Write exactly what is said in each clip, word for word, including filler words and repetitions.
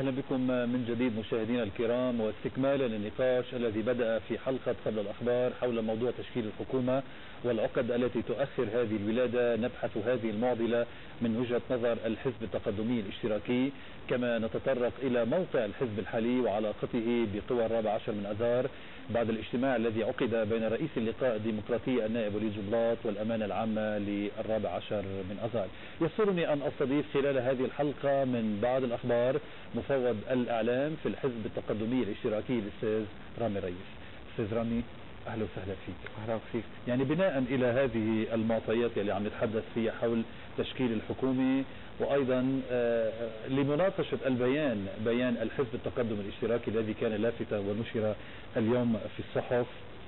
أهلا بكم من جديد مشاهدينا الكرام، واستكمالا للنقاش الذي بدأ في حلقة قبل الأخبار حول موضوع تشكيل الحكومة والعقد التي تؤخر هذه الولادة. نبحث هذه المعضلة من وجهة نظر الحزب التقدمي الاشتراكي، كما نتطرق إلى موقع الحزب الحالي وعلاقته بقوى الرابع عشر من أذار بعد الاجتماع الذي عقد بين رئيس اللقاء الديمقراطي النائب وليد جبلاط والأمانة العامة للرابع عشر من أذار. يسرني أن أستضيف خلال هذه الحلقة من بعض الأخبار مفوض الإعلام في الحزب التقدمي الاشتراكي الأستاذ رامي ريس. أستاذ رامي، أهلا وسهلا فيك. أهلا فيك. يعني بناء إلى هذه المعطيات اللي عم نتحدث فيها حول تشكيل الحكومة، وأيضا آه لمناقشة البيان بيان الحزب التقدم الاشتراكي الذي كان لافتا ونشر اليوم في الصحف،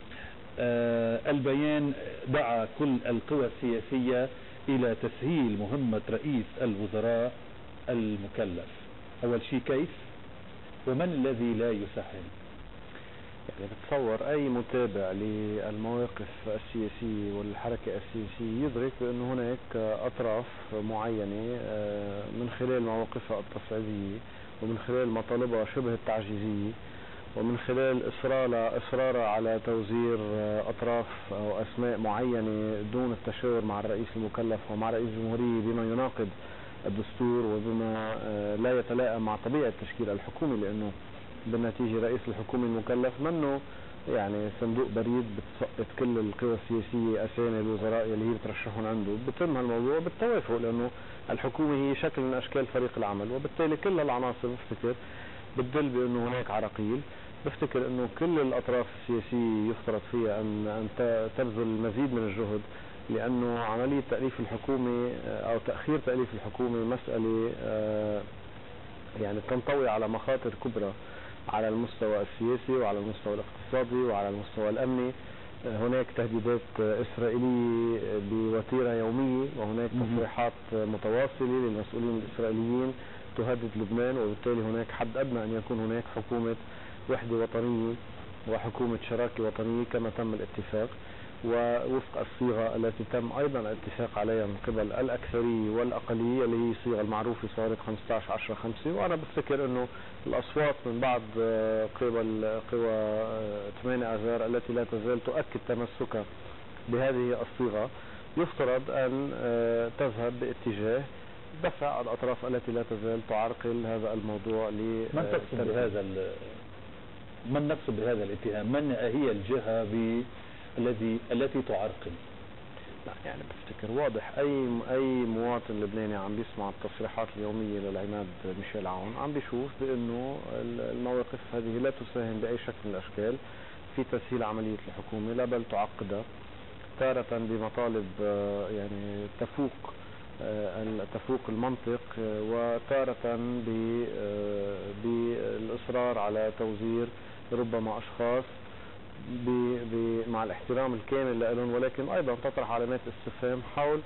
آه البيان دعا كل القوى السياسية إلى تسهيل مهمة رئيس الوزراء المكلف. أول شيء، كيف ومن الذي لا يسهل؟ يعني بتصور أي متابع للمواقف السياسية والحركة السياسية يدرك أن هناك أطراف معينة من خلال مواقفها التصعيدية ومن خلال مطالبها شبه التعجيزية ومن خلال إصرارها إصرارها على توزير أطراف أو أسماء معينة دون التشاور مع الرئيس المكلف ومع رئيس الجمهورية بما يناقض الدستور وبما لا يتلائم مع طبيعة تشكيل الحكومة، لأنه بالنتيجة رئيس الحكومة المكلف منه يعني صندوق بريد بتسقط كل القوى السياسية أسامي الوزراء اللي هي بترشحون عنده. بتم هالموضوع بالتوافق، لأنه الحكومة هي شكل من أشكال فريق العمل، وبالتالي كل العناصر بفتكر بتدل بأنه هناك عراقيل. بفتكر أنه كل الأطراف السياسية يفترض فيها أن أن تبذل المزيد من الجهد، لأنه عملية تأليف الحكومة أو تأخير تأليف الحكومة مسألة يعني تنطوي على مخاطر كبرى على المستوى السياسي وعلى المستوى الاقتصادي وعلى المستوى الأمني. هناك تهديدات إسرائيلية بوتيرة يومية، وهناك تصريحات متواصلة للمسؤولين الإسرائيليين تهدد لبنان، وبالتالي هناك حد أدنى أن يكون هناك حكومة وحدة وطنية وحكومة شراكة وطنية كما تم الاتفاق، ووفق الصيغة التي تم أيضا الاتفاق عليها من قبل الأكثرية والأقلية اللي هي الصيغة المعروفة صارت خمسة عشر عشرة خمسة. وأنا بفتكر أنه الأصوات من بعض قوى قوى ثمانية آذار التي لا تزال تؤكد تمسكها بهذه الصيغة يفترض أن تذهب باتجاه دفع الأطراف التي لا تزال تعرقل هذا الموضوع. من تقصد بهذا من نقصد بهذا الاتهام؟ من هي الجهة ب الذي التي تعرقل؟ لا يعني بفتكر واضح اي اي مواطن لبناني عم بيسمع التصريحات اليوميه للعماد ميشيل عون عم بيشوف بانه المواقف هذه لا تساهم باي شكل من الاشكال في تسهيل عمليه الحكومه، لا بل تعقدها تارة بمطالب يعني تفوق تفوق المنطق، وتارة بالاصرار على توزير ربما اشخاص ب ب مع الاحترام الكامل لهم، ولكن ايضا تطرح علامات استفهام حول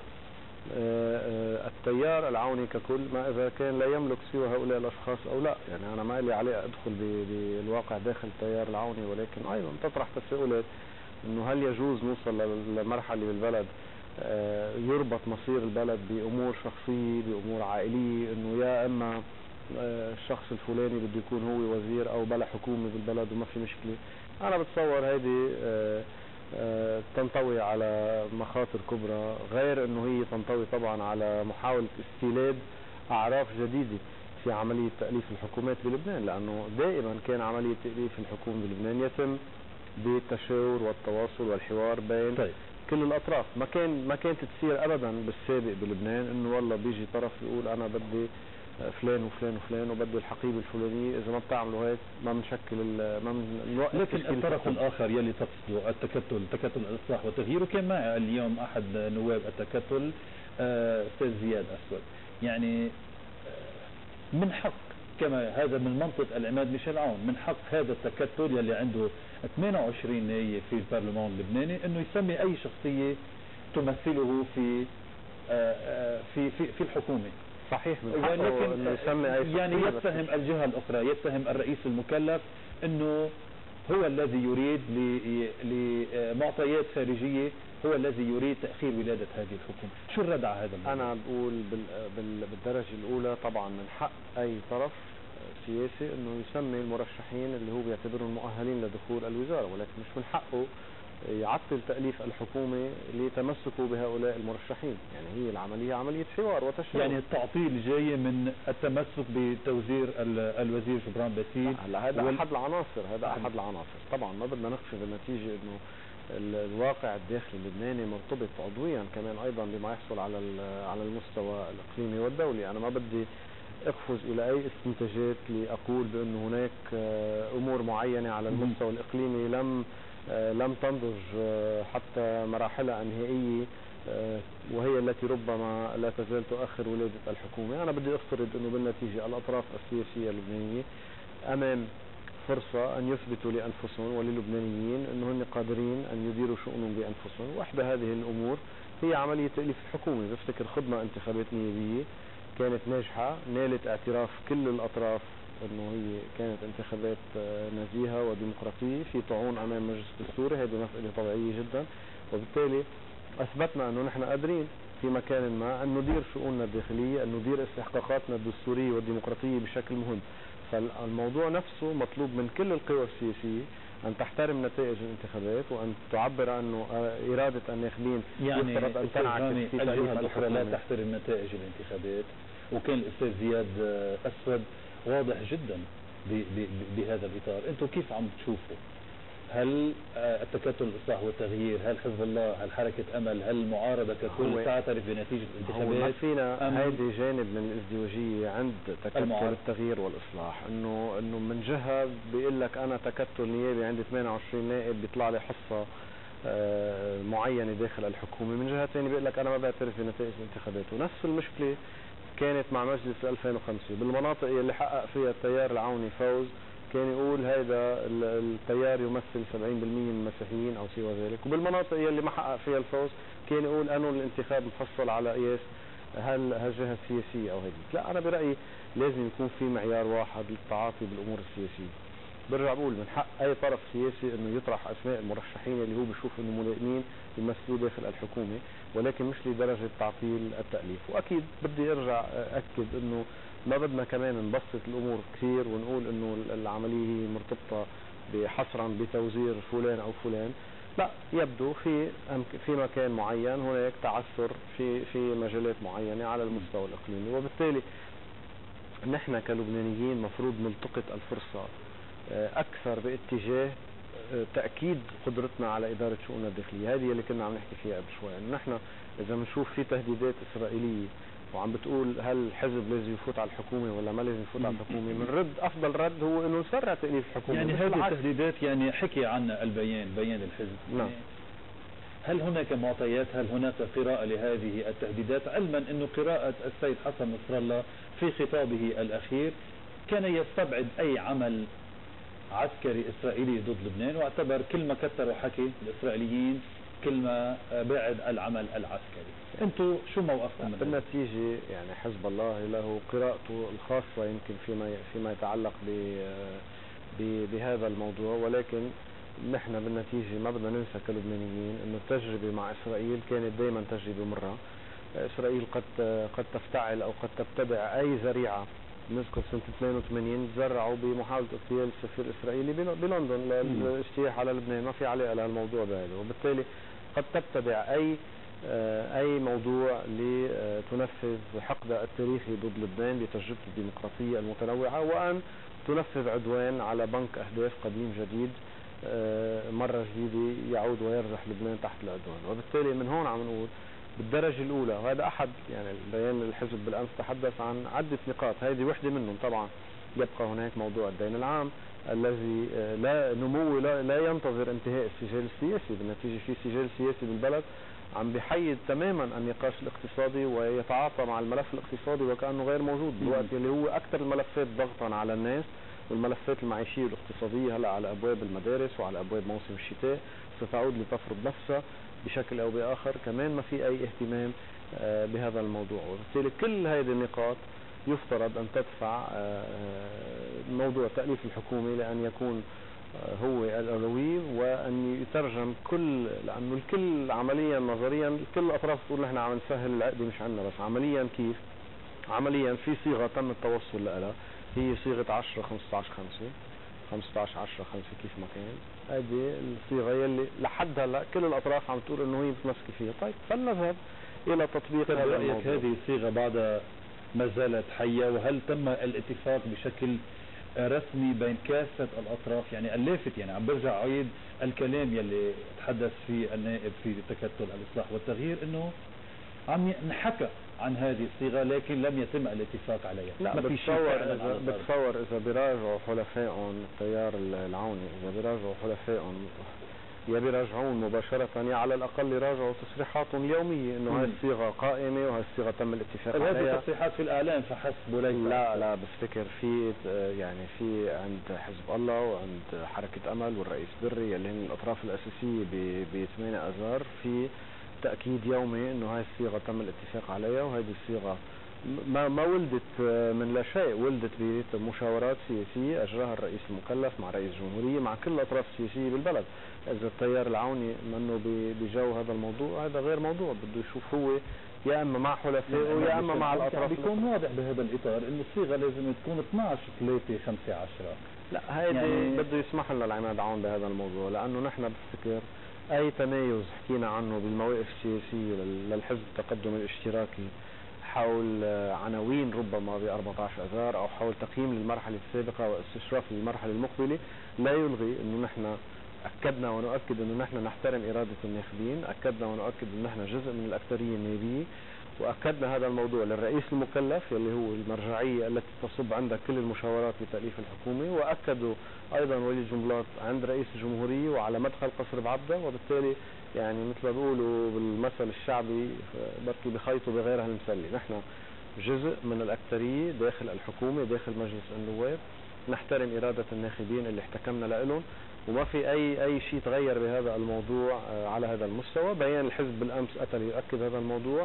التيار العوني ككل، ما اذا كان لا يملك سوى هؤلاء الاشخاص او لا. يعني انا ما لي عليه ادخل بالواقع داخل التيار العوني، ولكن ايضا تطرح تساؤلات انه هل يجوز نوصل لمرحله بالبلد يربط مصير البلد بامور شخصيه بامور عائليه، انه يا اما الشخص الفلاني بده يكون هو وزير او بلا حكومه بالبلد وما في مشكله. أنا بتصور هذه تنطوي على مخاطر كبرى، غير أنه هي تنطوي طبعا على محاولة استيلاد أعراف جديدة في عملية تأليف الحكومات بلبنان، لأنه دائما كان عملية تأليف الحكومة بلبنان يتم بالتشاور والتواصل والحوار بين طيب. كل الأطراف. ما كان ما كانت تصير أبدا بالسابق بلبنان أنه والله بيجي طرف يقول أنا بدي فلان وفلان وفلان وبده الحقيبة الفلانية، إذا ما بتعملوا هيك ما بنشكل ما بنوقف. لكن الطرف الآخر يلي تقصده التكتل تكتل الإصلاح والتغيير، وكان معي اليوم أحد نواب التكتل أستاذ زياد أسود، يعني من حق كما هذا من منطق العماد ميشيل عون، من حق هذا التكتل يلي عنده ثمانية وعشرين نائب في البرلمان اللبناني انه يسمي اي شخصية تمثله في في في, في الحكومة. صحيح، ولكن يعني يتهم الجهة الأخرى، يتهم الرئيس المكلف أنه هو الذي يريد لمعطيات خارجية، هو الذي يريد تأخير ولادة هذه الحكومة. شو الرد على هذا الموضوع؟ أنا بقول بالدرجة الأولى طبعا من حق أي طرف السياسي انه يسمي المرشحين اللي هو بيعتبرهم مؤهلين لدخول الوزارة، ولكن مش من حقه يعطل تأليف الحكومة لتمسكوا بهؤلاء المرشحين. يعني هي العملية عملية حوار وتشاور. يعني التعطيل جاي من التمسك بتوزير الوزير جبران باسيل. هلا هذا وال... احد العناصر، هذا احد العناصر. طبعا ما بدنا نخفي بالنتيجة انه الواقع الداخلي اللبناني مرتبط عضويا كمان ايضا بما يحصل على على المستوى الاقليمي والدولي. انا ما بدي اقفز الى اي استنتاجات لاقول بانه هناك امور معينة على المستوى الاقليمي لم لم تنضج حتى مراحلها النهائية وهي التي ربما لا تزال تؤخر ولادة الحكومة. أنا بدي أفترض أنه بالنتيجة الأطراف السياسية اللبنانية أمام فرصة أن يثبتوا لأنفسهم وللبنانيين أنه هن قادرين أن يديروا شؤونهم بأنفسهم، وإحدى هذه الأمور هي عملية تأليف الحكومة. بفتكر خضنا انتخابات نيابية كانت ناجحة، نالت اعتراف كل الأطراف انه هي كانت انتخابات نزيهة وديمقراطية في طعون امام مجلس الدستوري. هذه مسألة طبيعية جدا، وبالتالي اثبتنا انه نحن قادرين في مكان ما ان ندير شؤوننا الداخلية، ان ندير استحقاقاتنا الدستورية والديمقراطية بشكل مهم. فالموضوع نفسه مطلوب من كل القوى السياسية ان تحترم نتائج الانتخابات وان تعبر انه ارادة الناخبين يعني يفترض ان تنعكس في الجهة الاخرى لا تحترم نتائج الانتخابات. وكان الاستاذ زياد اسود واضح جدا بهذا الإطار. أنتم كيف عم تشوفوا؟ هل التكتل الإصلاح والتغيير، هل حزب الله، هل حركة أمل، هل المعارضة ككل تعترف بنتيجة الانتخابات؟ ما فينا هيدي جانب من الازدواجية عند تكتل المعارضة. التغيير والإصلاح إنه إنه من جهة بيقول لك أنا تكتل نيابي عندي ثمانية وعشرين نائب بيطلع لي حصة معينة داخل الحكومة، من جهة ثانية بيقول لك أنا ما بعترف بنتائج الانتخابات. ونفس المشكلة كانت مع مجلس ألفين وخمسة بالمناطق اللي حقق فيها التيار العوني فوز، كان يقول هذا التيار يمثل سبعين بالمئة من المسيحيين او سوى ذلك، وبالمناطق اللي ما حقق فيها الفوز كان يقول انه الانتخاب مفصل على قياس هل هالجهه السياسيه او هذيك. لا، انا برايي لازم يكون في معيار واحد للتعاطي بالامور السياسيه. برجع بقول من حق اي طرف سياسي انه يطرح اسماء المرشحين اللي هو بشوف انه ملائمين يمثلوا داخل الحكومه، ولكن مش لدرجه تعطيل التاليف. واكيد بدي ارجع اكد انه ما بدنا كمان نبسط الامور كثير ونقول انه العمليه هي مرتبطه حصرا بتوزير فلان او فلان. لا، يبدو في في مكان معين هناك تعثر في في مجالات معينه على المستوى الاقليمي، وبالتالي نحن كلبنانيين مفروض نلتقط الفرصه اكثر باتجاه تاكيد قدرتنا على اداره شؤوننا الداخليه. هذه اللي كنا عم نحكي فيها قبل شوي، انه نحن اذا بنشوف في تهديدات اسرائيليه وعم بتقول هل الحزب لازم يفوت على الحكومه ولا ما لازم يفوت على الحكومه، من رد افضل رد هو انه نسرع تاليف الحكومه. يعني هذه التهديدات يعني حكي عنها البيان، بيان الحزب. نعم. هل هناك معطيات، هل هناك قراءة لهذه التهديدات، علما انه قراءة السيد حسن نصر الله في خطابه الاخير كان يستبعد اي عمل عسكري اسرائيلي ضد لبنان، واعتبر كل ما كثروا حكي الاسرائيليين كل ما بعد العمل العسكري. انتم شو موقفكم؟ بالنتيجه يعني حزب الله له قراءته الخاصه يمكن فيما فيما يتعلق ب بهذا الموضوع، ولكن نحن بالنتيجه ما بدنا ننسى كلبنانيين انه التجربه مع اسرائيل كانت دائما تجربه مره. اسرائيل قد قد تفتعل او قد تبتدع اي ذريعه. نذكر سنه اثنين وثمانين تزرعوا بمحاوله اغتيال السفير الاسرائيلي بلندن للاجتياح على لبنان، ما في علاقه لهالموضوع بهذا، وبالتالي قد تبتدع اي اي موضوع لتنفذ حقدها التاريخي ضد لبنان بتجربته الديمقراطيه المتنوعه، وان تنفذ عدوان على بنك اهداف قديم جديد مره جديده يعود ويرجح لبنان تحت العدوان. وبالتالي من هون عم نقول بالدرجه الاولى، وهذا احد يعني البيان الحزب بالامس تحدث عن عده نقاط، هذه وحده منهم. طبعا يبقى هناك موضوع الدين العام الذي لا نمو لا, لا ينتظر انتهاء السجال السياسي. بالنتيجه في سجال سياسي بالبلد عم بحيد تماما النقاش الاقتصادي ويتعاطى مع الملف الاقتصادي وكانه غير موجود بالوقت اللي هو اكثر الملفات ضغطا على الناس، والملفات المعيشيه والاقتصاديه هلا على ابواب المدارس وعلى ابواب موسم الشتاء ستعود لتفرض نفسها بشكل او باخر. كمان ما في اي اهتمام بهذا الموضوع، وبالتالي كل هذه النقاط يفترض ان تدفع موضوع تأليف الحكومه لان يكون هو الأولوية، وأن يترجم كل، لأنه الكل عمليا نظريا كل الأطراف تقول نحن عم نسهل العقد مش عنا، بس عمليا كيف؟ عمليا في صيغة تم التوصل لها هي صيغة عشرة خمسة عشر خمسة، خمسة عشر عشرة خمسة كيف ما كان. هذه الصيغة يلي لحد هلا كل الأطراف عم تقول إنه هي متمسكة فيها. طيب فلنذهب إلى تطبيق هذا الموضوع. هذه الصيغة بعد ما زالت حية، وهل تم الاتفاق بشكل رسمي بين كافة الأطراف؟ يعني اللافت، يعني عم برجع عيد الكلام يلي تحدث فيه النائب في تكتل الإصلاح والتغيير، إنه عم نحكى عن هذه الصيغة لكن لم يتم الاتفاق عليها. لا ما في بتصور إذا بتصور إذا بيراجعوا حلفائهم التيار العوني، إذا بيراجعوا حلفائهم يا بيراجعون مباشرة، يا على الأقل يراجعوا تصريحاتهم اليومية إنه هاي الصيغة قائمة وهي الصيغة تم الاتفاق عليها. هذه تصريحات في الإعلام فحسب وليس. لا لا بفتكر في يعني في عند حزب الله وعند حركة أمل والرئيس بري اللي هن الأطراف الأساسية ب ثمانية آذار في تأكيد يومي إنه هاي الصيغة تم الاتفاق عليها، وهذه الصيغة ما ما ولدت من لا شيء، ولدت بمشاورات سياسية أجراها الرئيس المكلف مع رئيس الجمهورية مع كل الأطراف السياسية بالبلد. إذا التيار العوني منه بجو هذا الموضوع هذا غير موضوع، بده يشوف هو يا اما مع حلفائه يا اما مع الاطراف. بيكون واضح بهذا الاطار انه الصيغه لازم تكون اثنعش ثلاثة خمسة عشرة. لا هيدي يعني بده يسمح لنا العماد عون بهذا الموضوع، لانه نحن بفتكر اي تمايز حكينا عنه بالمواقف السياسيه للحزب التقدم الاشتراكي حول عناوين ربما ب أربعة عشر آذار او حول تقييم للمرحله السابقه واستشراف للمرحله المقبله، لا يلغي انه نحن أكدنا ونؤكد أنه نحن نحترم إرادة الناخبين، أكدنا ونؤكد أنه نحن جزء من الأكثرية النيابية، وأكدنا هذا الموضوع للرئيس المكلف اللي هو المرجعية التي تصب عندها كل المشاورات لتأليف الحكومة، وأكدوا أيضا ولي الجملات عند رئيس الجمهورية وعلى مدخل قصر بعبدة. وبالتالي يعني مثل ما بيقولوا بالمثل الشعبي بركي بخيطوا بغيرها المسلي، نحن جزء من الأكثرية داخل الحكومة داخل مجلس النواب، نحترم إرادة الناخبين اللي احتكمنا لهم، وما في أي أي شيء تغير بهذا الموضوع على هذا المستوى. بيان الحزب بالأمس أتى ليؤكد هذا الموضوع،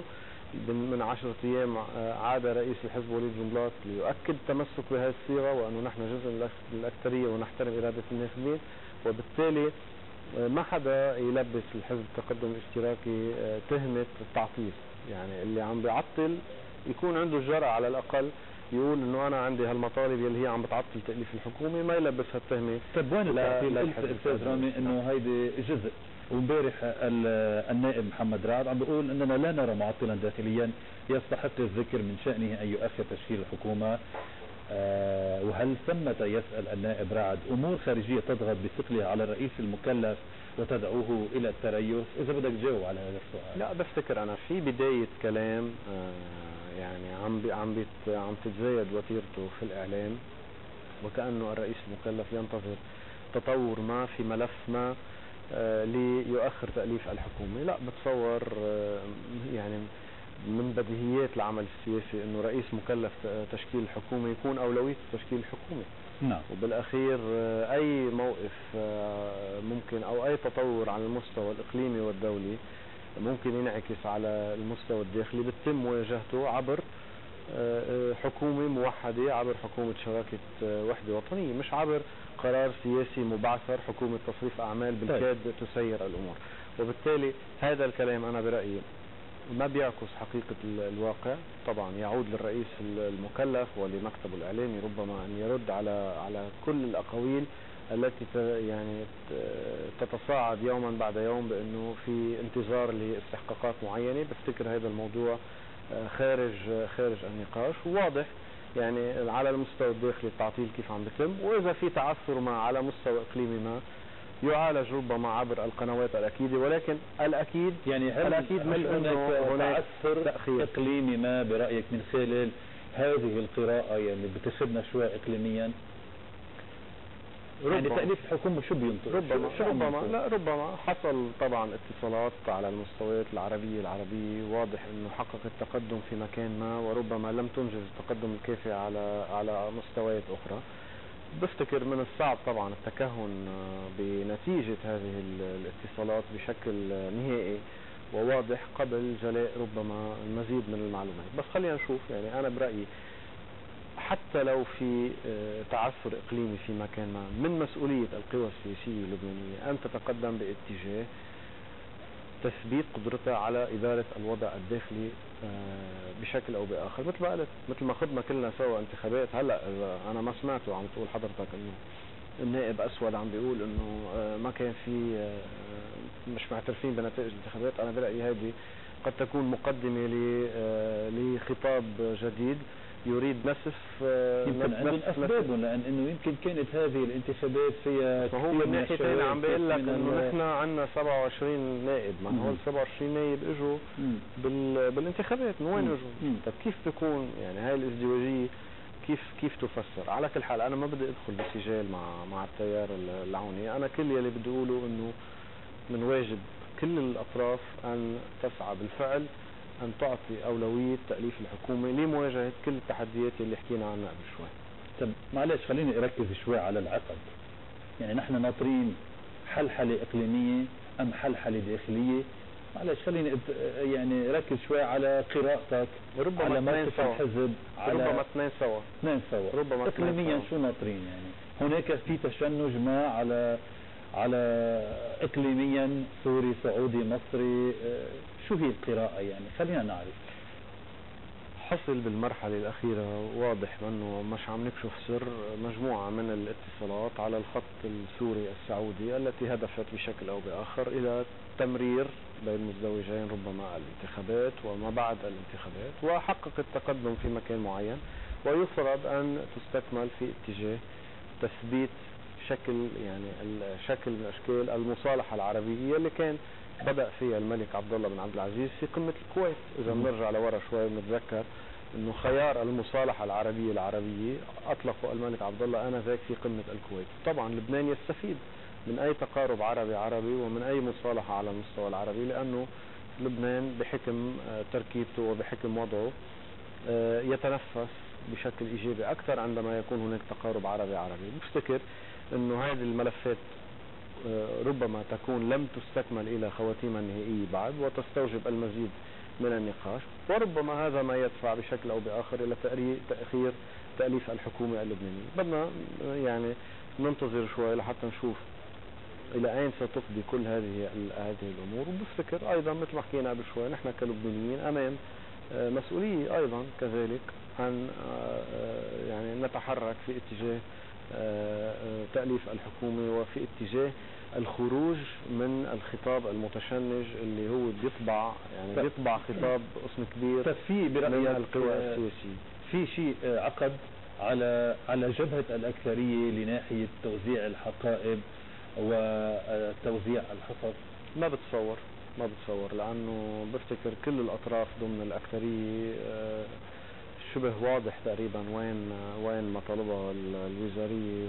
من عشرة أيام عاد رئيس الحزب وليد جنبلاط ليؤكد التمسك بهذه الصيغة وأنه نحن جزء من الأكثرية ونحترم إرادة الناخبين. وبالتالي ما حدا يلبس الحزب التقدم الاشتراكي تهمة التعطيل، يعني اللي عم بيعطل يكون عنده الجرأة على الأقل يقول انه انا عندي هالمطالب اللي هي عم بتعطل تأليف الحكومة، ما يلبس التهمة. طيب وين التعطيل؟ استاذ رامي انه هيدي جزء، وامبارح النائب محمد رعد عم بيقول اننا لا نرى معطلا داخليا يستحق الذكر من شأنه ان يؤخر تشكيل الحكومة. أه وهل ثمة يسأل النائب رعد امور خارجية تضغط بثقلها على الرئيس المكلف وتدعوه الى التريث؟ اذا بدك تجاوب على هذا السؤال. لا بفتكر انا في بداية كلام آه يعني عم بي عم بيت عم تتزايد وتيرته في الاعلام، وكأنه الرئيس المكلف ينتظر تطور ما في ملف ما آه ليؤخر تأليف الحكومة. لا بتصور آه يعني من بديهيات العمل السياسي انه رئيس مكلف تشكيل الحكومة يكون اولوية تشكيل الحكومة. نعم. وبالاخير آه اي موقف آه ممكن او اي تطور على المستوى الاقليمي والدولي ممكن ينعكس على المستوى الداخلي بتم مواجهته عبر حكومة موحدة، عبر حكومة شراكة وحدة وطنية، مش عبر قرار سياسي مبعثر حكومة تصريف أعمال بالكاد تسير الأمور. وبالتالي هذا الكلام أنا برأيي ما بيعكس حقيقة الواقع. طبعا يعود للرئيس المكلف ولمكتبه الإعلامي ربما أن يرد على على كل الأقاويل التي يعني تتصاعد يوما بعد يوم بأنه في انتظار لاستحقاقات معينة. بفتكر هذا الموضوع خارج خارج النقاش، وواضح يعني على المستوى الداخلي التعطيل كيف عم بيتم، واذا في تعثر ما على مستوى اقليمي ما يعالج ربما عبر القنوات الاكيده. ولكن الاكيد يعني هل الاكيد مش انه هناك تاثر اقليمي ما برايك من خلال هذه القراءه يعني بتاخذنا شوي اقليميا؟ يعني تأليف الحكومة شو بينطق؟ ربما شو ربما لا ربما حصل طبعا اتصالات على المستويات العربية العربية، واضح انه حققت تقدم في مكان ما وربما لم تنجز التقدم الكافي على على مستويات اخرى. بفتكر من الصعب طبعا التكهن بنتيجة هذه الاتصالات بشكل نهائي وواضح قبل جلاء ربما المزيد من المعلومات. بس خلينا نشوف، يعني انا برأيي حتى لو في تعثر اقليمي في مكان ما من مسؤولية القوى السياسية اللبنانية ان تتقدم باتجاه تثبيت قدرتها على إدارة الوضع الداخلي بشكل أو بآخر. مثل ما قلت، مثل ما خضنا كلنا سوا انتخابات. هلا إذا أنا ما سمعته عم تقول حضرتك إنه النائب أسود عم بيقول إنه ما كان في مش معترفين بنتائج الانتخابات، أنا برأيي هذه قد تكون مقدمة لخطاب جديد يريد نسف يمكن عندهم اسبابهم، لان انه يمكن كانت هذه الانتخابات فيها فهو من ناحيه ثانيه عم بيقول لك انه نحن عندنا سبعة وعشرين نائب، ما هو ال سبعة وعشرين نائب اجوا بال... بالانتخابات، من وين اجوا؟ طيب كيف بيكون يعني هاي الازدواجيه كيف كيف تفسر؟ على كل حال انا ما بدي ادخل بسجال مع مع التيار العوني، انا كل يلي بدي اقوله انه من واجب كل الاطراف ان تسعى بالفعل أن تعطي أولوية تأليف الحكومة لمواجهة كل التحديات اللي حكينا عنها قبل شوي. طب معلش خليني أركز شوي على العقد. يعني نحن ناطرين حلحلة إقليمية أم حلحلة داخلية؟ معلش خليني يعني ركز شوي على قراءتك، ربما على موقف الحزب، على ربما اثنين سوا اثنين سوا ربما إقليميا شو ناطرين؟ يعني هناك في تشنج ما على على إقليميا سوري سعودي مصري، شو هي القراءة يعني؟ خلينا نعرف. حصل بالمرحلة الأخيرة واضح أنه مش عم نكشف سر مجموعة من الاتصالات على الخط السوري السعودي التي هدفت بشكل أو بآخر إلى تمرير بين مزدوجين ربما الانتخابات وما بعد الانتخابات، وحققت تقدم في مكان معين، ويفترض أن تستكمل في اتجاه تثبيت شكل يعني الشكل من أشكال المصالحة العربية اللي كان بدأ فيها الملك عبد الله بن عبد العزيز في قمة الكويت. إذا بنرجع لورا شوي بنتذكر إنه خيار المصالحة العربية العربية أطلقه الملك عبد الله آنذاك في قمة الكويت. طبعا لبنان يستفيد من أي تقارب عربي عربي ومن أي مصالحة على المستوى العربي، لأنه لبنان بحكم تركيبته وبحكم وضعه يتنفس بشكل إيجابي أكثر عندما يكون هناك تقارب عربي عربي. بفتكر إنه هذه الملفات ربما تكون لم تستكمل إلى خواتيمها النهائية بعد وتستوجب المزيد من النقاش، وربما هذا ما يدفع بشكل أو بآخر إلى تأخير تأليف الحكومة اللبنانية. بدنا يعني ننتظر شوي لحتى نشوف إلى أين ستفضي كل هذه هذه الأمور. وبفتكر أيضا مثل ما حكينا قبل شوي نحن كلبنانيين أمام مسؤولية أيضا كذلك أن يعني نتحرك في اتجاه تأليف الحكومة وفي اتجاه الخروج من الخطاب المتشنج اللي هو بيطبع يعني بيطبع خطاب قسم كبير في من القوى السياسية. في شيء عقد على على جبهة الأكثرية لناحية توزيع الحقائب وتوزيع الحصص؟ ما بتصور ما بتصور لأنه بفتكر كل الأطراف ضمن الأكثرية شبه واضح تقريبا وين وين مطالبها الوزارية،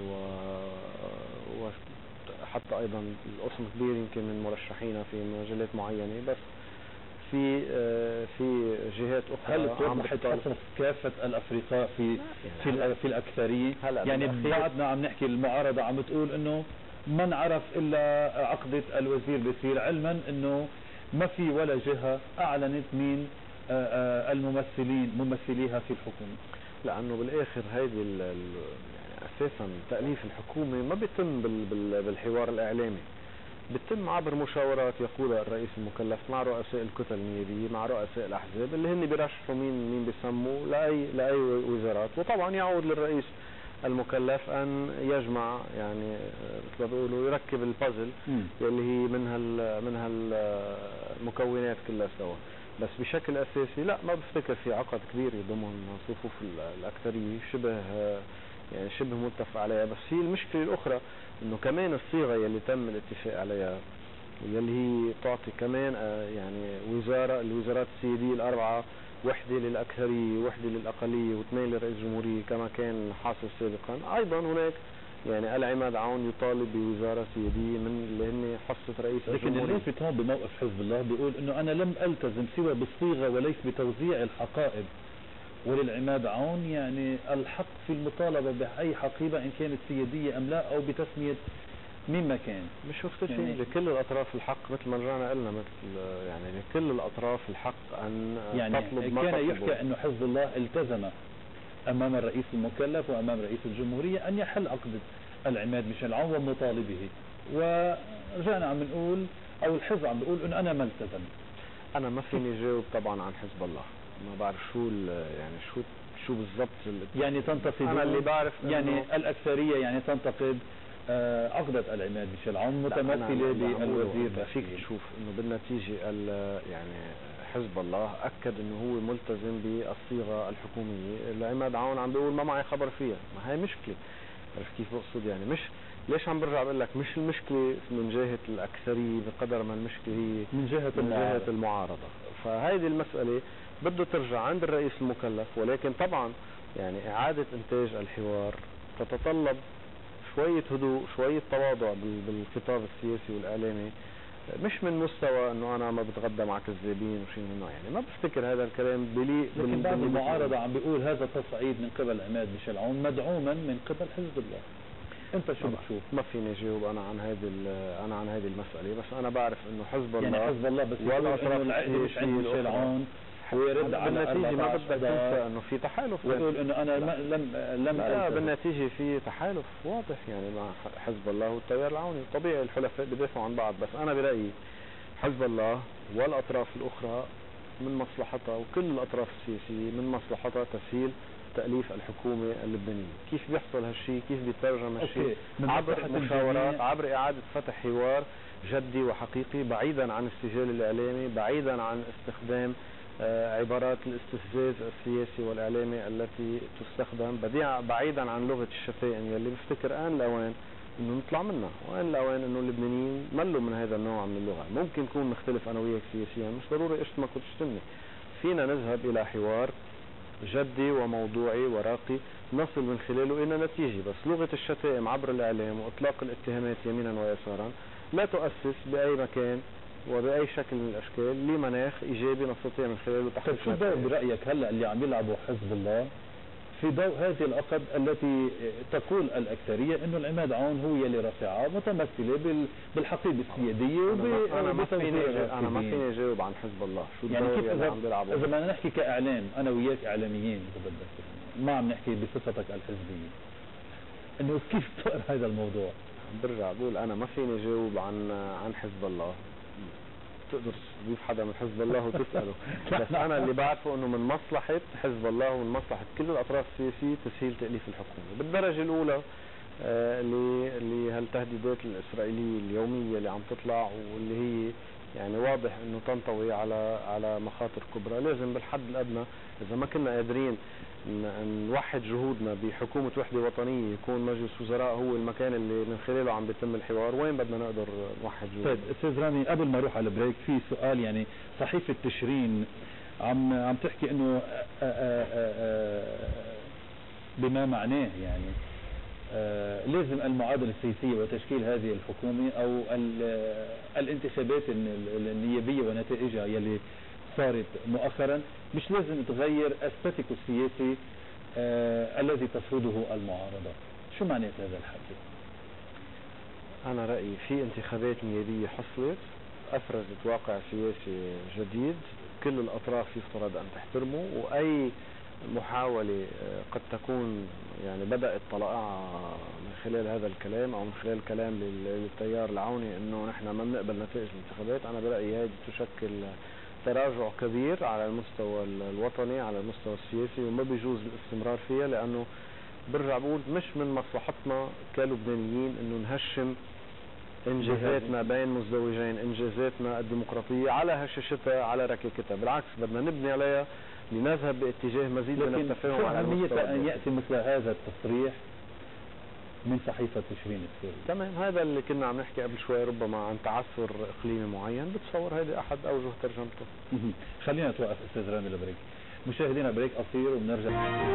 وحتى أيضا القسم كبير يمكن من مرشحينها في مجالات معينة، بس في في جهات أخرى هل توضحت حصص كافة الأفرقاء في في في الأكثرية؟ يعني بعدنا عم نحكي المعارضة عم بتقول إنه ما نعرف إلا عقدة الوزير بصير، علما إنه ما في ولا جهة أعلنت مين الممثلين ممثليها في الحكومة. لأنه بالآخر هيدي يعني أساسا تأليف الحكومة ما بيتم بالحوار الإعلامي، بيتم عبر مشاورات يقودها الرئيس المكلف مع رؤساء الكتل النيابية مع رؤساء الأحزاب اللي هن بيرشحوا مين مين بيسموا لأي لأي وزارات، وطبعا يعود للرئيس المكلف أن يجمع يعني مثل ما بيقولوا يركب البازل اللي هي من هال من هالمكونات كلها سوا. بس بشكل أساسي لا، ما بفتكر في عقد كبير ضمن صفوف الأكثرية، شبه يعني شبه متفق عليها. بس هي المشكلة الأخرى إنه كمان الصيغة يلي تم الاتفاق عليها واللي هي تعطي كمان يعني وزارة الوزارات السيادية الأربعة، وحدة للأكثرية وحدة للأقلية واثنين لرئيس الجمهورية كما كان حاصل سابقا. أيضا هناك يعني العماد عون يطالب بوزارة سيادية من اللي هن حصة رئيس الجمهورية. لكن اللافت هون بموقف حزب الله بيقول انه انا لم التزم سوى بالصيغة وليس بتوزيع الحقائب، وللعماد عون يعني الحق في المطالبة بأي حقيبة ان كانت سيادية ام لا او بتسمية مما كان. مش مختلف يعني لكل الأطراف الحق مثل ما رجعنا قلنا مثل يعني لكل الأطراف الحق أن يعني تطلب ما كان يحكى انه حزب الله التزم امام الرئيس المكلف وامام رئيس الجمهورية ان يحل عقدة العماد مشان عون ومطالبه، ورجعنا عم نقول او الحزب عم بيقول انه انا ما التزمت. انا ما فيني جاوب طبعا عن حزب الله، ما بعرف شو يعني شو شو بالضبط. يعني تنتقد، انا اللي بعرف يعني الاكثريه يعني تنتقد آه عقدة العماد ميشيل عون متمثله بالوزير. فيك تشوف انه بالنتيجه يعني حزب الله اكد انه هو ملتزم بالصيغه الحكوميه. العماد عون عم بيقول ما معي خبر فيها، ما هي مشكله. عرفت كيف بقصد؟ يعني مش ليش عم برجع بقول لك مش المشكله من جهه الاكثريه بقدر ما المشكله هي من جهه من جهه المعارضه. فهيدي المساله بده ترجع عند الرئيس المكلف، ولكن طبعا يعني اعاده انتاج الحوار تتطلب شويه هدوء، شويه تواضع بالخطاب السياسي والاعلامي، مش من مستوى انه انا ما بتغدى مع كذابين وشيء من النوع. يعني ما بفتكر هذا الكلام بليق. لكن بعض المعارضه عم بيقول هذا تصعيد من قبل عماد ميشيل عون مدعوما من قبل حزب الله. انت شو بتشوف؟ ما فيني اجاوب انا عن هذه انا عن هذه المساله، بس انا بعرف انه حزب الله يعني حزب الله بس يقول انه العقد مش عند ميشيل عون ويرد على بالنتيجه ما بدك تنسى انه في تحالف، ويقول انه انا لا. لم لم لا بالنتيجه في تحالف واضح يعني مع حزب الله والتيار العوني. طبيعي الحلفاء بدافعوا عن بعض، بس انا برايي حزب الله والاطراف الاخرى من مصلحتها، وكل الاطراف السياسيه من مصلحتها تسهيل تأليف الحكومة اللبنانية. كيف بيحصل هالشيء؟ كيف بيترجم هالشيء؟ عبر مشاورات، عبر إعادة فتح حوار جدي وحقيقي، بعيدا عن السجال الإعلامي، بعيدا عن استخدام آه عبارات الاستفزاز السياسي والإعلامي التي تستخدم، بعيدا عن لغة الشتائم يلي بفتكر آن الأوان انه نطلع منها، وآن الأوان انه اللبنانيين ملوا من هذا النوع من اللغة. ممكن نكون مختلف أنا وياك سياسيا، مش ضروري اشتمك وتشتمني. فينا نذهب إلى حوار جدي وموضوعي وراقي نصل من خلاله إلى نتيجة، بس لغة الشتائم عبر الإعلام وإطلاق الاتهامات يمينا ويسارا لا تؤسس بأي مكان وبأي شكل من الأشكال لمناخ إيجابي نستطيع من خلاله تحقيق. شو الضوء برأيك هلا اللي عم يلعبوا حزب الله في ضوء هذه العقد التي تقول الأكثرية إنه العماد عون هو يلي رفعها متمثلة بالحقيبة السيادية وب أنا ما فيني أنا ما فيني أجاوب عن حزب الله. شو يعني كيف إذا عم بيلعبوا؟ إذا بدنا نحكي كإعلام أنا وياك إعلاميين إذا بدك، ما عم نحكي بصفتك الحزبية، إنه كيف تقرأ هذا الموضوع؟ برجع بقول أنا ما فيني أجاوب عن عن حزب الله. تقدر تضيف حدا من حزب الله وتسأله. بس أنا اللي بعرفه إنه من مصلحة حزب الله ومن مصلحة كل الأطراف السياسية تسهيل تأليف الحكومة. بالدرجة الأولى آه اللي هالتهديدات الإسرائيلية اليومية اللي عم تطلع واللي هي يعني واضح إنه تنطوي على على مخاطر كبرى. لازم بالحد الأدنى إذا ما كنا قادرين نوحد جهودنا بحكومة وحدة وطنية، يكون مجلس وزراء هو المكان اللي من خلاله عم بيتم الحوار، وين بدنا نقدر نوحد جهودنا؟ طيب استاذ رامي، قبل ما اروح على البريك في سؤال. يعني صحيفة تشرين عم عم تحكي انه بما معناه يعني لازم المعادلة السياسية وتشكيل هذه الحكومة او الانتخابات النيابية ونتائجها يلي صارت مؤخرا مش لازم تغير الستاتيكو السياسي آه الذي تفرضه المعارضة. شو معنى هذا الحديث؟ أنا رأيي في انتخابات نيابية حصلت أفرزت واقع سياسي جديد كل الأطراف يفترض أن تحترمه، وأي محاولة قد تكون يعني بدأت طلائعها من خلال هذا الكلام أو من خلال كلام للتيار العوني إنه نحن ما بنقبل نتائج الانتخابات، أنا برأيي هذه تشكل تراجع كبير على المستوى الوطني على المستوى السياسي، وما بيجوز الاستمرار فيها، لأنه برجع بقول مش من مصلحتنا كلبنانيين إنه نهشم إنجازاتنا بين مزدوجين، إنجازاتنا الديمقراطية على هشاشتها على ركاكتها. بالعكس بدنا نبني عليها لنذهب باتجاه مزيد من التفاهم على المستوى. لكن أن يأتي مثل هذا التصريح من صحيفة تشرين السوري؟ تمام، هذا اللي كنا عم نحكي قبل شوي، ربما عن تعثر إقليمي معين، بتصور هذا أحد أوجه ترجمته. خلينا نتوقف أستاذ رامي لبريك. مشاهدينا بريك قصير وبنرجع.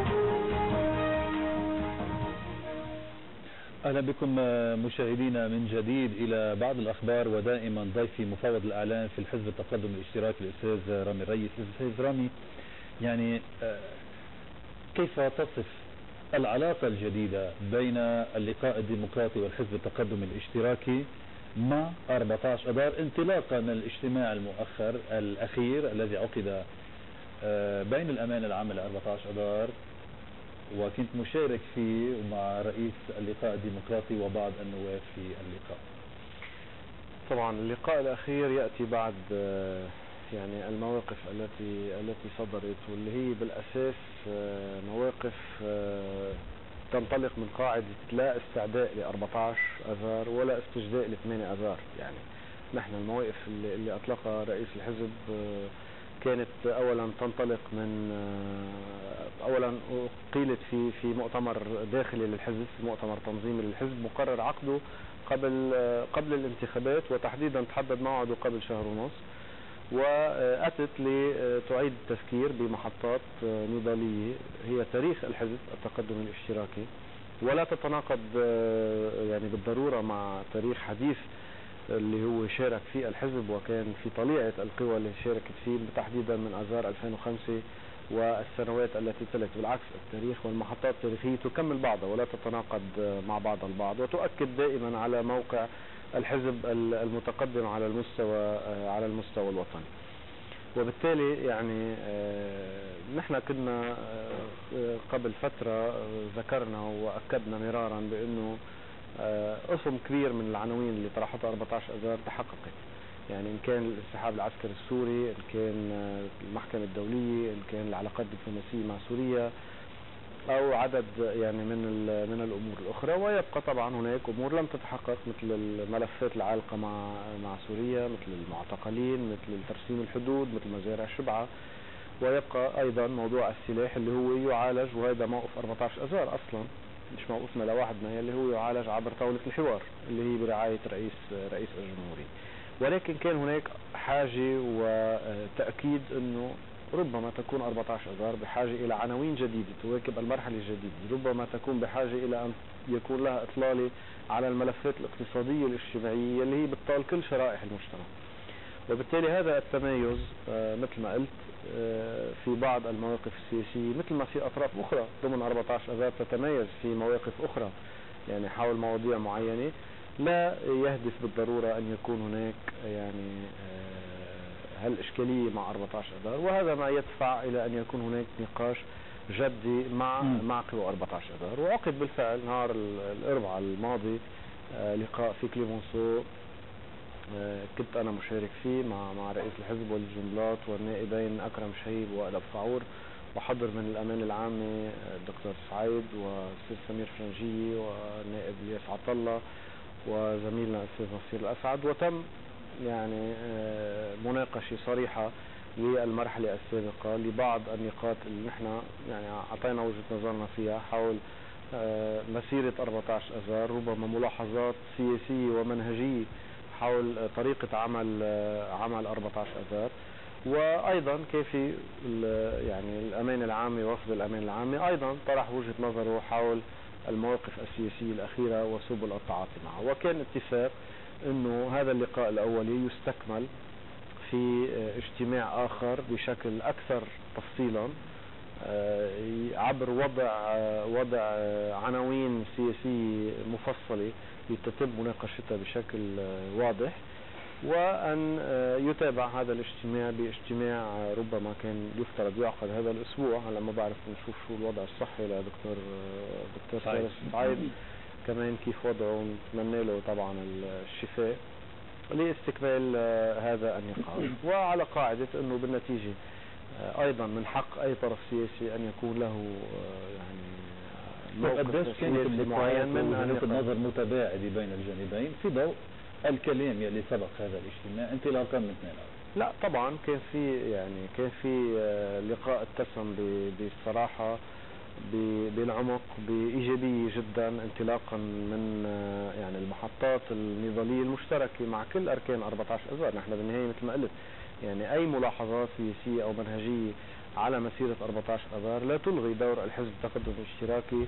أهلا بكم مشاهدينا من جديد إلى بعض الأخبار، ودائما ضيفي مفوض الإعلام في الحزب التقدم الاشتراكي الأستاذ رامي الريس. أستاذ رامي، يعني كيف تصف العلاقة الجديدة بين اللقاء الديمقراطي والحزب التقدم الاشتراكي مع أربعة عشر أذار انطلاقا من الاجتماع المؤخر الأخير الذي عقد بين الأمانة العامة ل أربعة عشر أذار، وكنت مشارك فيه مع رئيس اللقاء الديمقراطي وبعض النواب في اللقاء؟ طبعا اللقاء الأخير يأتي بعد يعني المواقف التي التي صدرت، واللي هي بالأساس مواقف تنطلق من قاعدة لا استعداء ل أربعة عشر آذار ولا استجداء ل ثمانية آذار. يعني نحن المواقف اللي, اللي أطلقها رئيس الحزب كانت أولا تنطلق من أولا قيلت في في مؤتمر داخلي للحزب، في مؤتمر تنظيمي للحزب مقرر عقده قبل قبل الانتخابات، وتحديدا تحدد موعده قبل شهر ونص، وأتت لتعيد التفكير بمحطات نضالية هي تاريخ الحزب التقدم الاشتراكي، ولا تتناقض يعني بالضرورة مع تاريخ حديث اللي هو شارك فيه الحزب وكان في طليعة القوى اللي شاركت فيه تحديدا من آذار ألفين وخمسة والسنوات التي تلت. بالعكس التاريخ والمحطات التاريخية تكمل بعضها ولا تتناقض مع بعض البعض، وتؤكد دائما على موقع الحزب المتقدم على المستوى على المستوى الوطني. وبالتالي يعني نحن كنا قبل فترة ذكرنا وأكدنا مرارا بأنه قسم كبير من العناوين اللي طرحتها أربعة عشر آذار تحققت، يعني إن كان الانسحاب العسكري السوري، إن كان المحكمة الدولية، إن كان العلاقات الدبلوماسية مع سوريا، أو عدد يعني من من الأمور الأخرى. ويبقى طبعا هناك أمور لم تتحقق مثل الملفات العالقة مع مع سوريا، مثل المعتقلين، مثل ترسيم الحدود، مثل مزارع شبعة. ويبقى أيضا موضوع السلاح اللي هو يعالج، وهذا موقف أربعة عشر آذار أصلا مش موقفنا لوحدنا، اللي هو يعالج عبر طاولة الحوار اللي هي برعاية رئيس رئيس الجمهورية. ولكن كان هناك حاجة وتأكيد أنه ربما تكون أربعة عشر آذار بحاجة إلى عناوين جديدة تواكب المرحلة الجديدة، ربما تكون بحاجة إلى أن يكون لها إطلالة على الملفات الاقتصادية والاجتماعية اللي هي بتطال كل شرائح المجتمع. وبالتالي هذا التمايز مثل ما قلت في بعض المواقف السياسية، مثل ما في أطراف أخرى ضمن أربعة عشر آذار تتميز في مواقف أخرى يعني حول مواضيع معينة، لا يهدف بالضرورة أن يكون هناك يعني هالإشكالية مع أربعة عشر آذار، وهذا ما يدفع إلى أن يكون هناك نقاش جدي مع م. مع قوى أربعة عشر آذار. وعقد بالفعل نهار الأربعاء الماضي لقاء في كليمونسو كنت أنا مشارك فيه مع مع رئيس الحزب وليد جنبلاط والنائبين أكرم شهيب وأدب فعور، وحضر من الأمانة العامة الدكتور سعيد والسيد سمير فرنجية والنائب الياس عطلة وزميلنا الأستاذ نصير الأسعد، وتم يعني مناقشة صريحة للمرحلة السابقة لبعض النقاط اللي نحن يعني أعطينا وجهة نظرنا فيها حول مسيرة أربعة عشر آذار، ربما ملاحظات سياسية ومنهجية حول طريقة عمل عمل أربعة عشر آذار، وأيضا كيف يعني الأمانة العامة وفد الأمانة العامة أيضا طرح وجهة نظره حول المواقف السياسية الأخيرة وسبل التعاطي معها. وكان اتفاق أنه هذا اللقاء الأولي يستكمل في اجتماع آخر بشكل أكثر تفصيلا عبر وضع وضع عناوين سياسية مفصلة لتتم مناقشتها بشكل واضح، وأن يتابع هذا الاجتماع باجتماع ربما كان يفترض يعقد هذا الأسبوع. هلا ما بعرف نشوف شو الوضع الصحي لدكتور دكتور فارس سعيد كمان كيف وضعه، نتمنى له طبعا الشفاء لاستكمال هذا النقاش. وعلى قاعدة أنه بالنتيجة أيضا من حق أي طرف سياسي أن يكون له يعني موقف سياسي معين من وجهة نظر متباعدة بين الجانبين في ضوء الكلام يلي سبق هذا الاجتماع انطلاقا من اثنين آذار. لا طبعا كان في يعني كان في لقاء اتسم بصراحة بالعمق بإيجابية جدا انطلاقا من يعني المحطات النضالية المشتركة مع كل أركان أربعة عشر آذار. نحن بالنهاية مثل ما قلت يعني أي ملاحظات سياسية أو منهجية على مسيرة أربعة عشر آذار لا تلغي دور الحزب التقدم الاشتراكي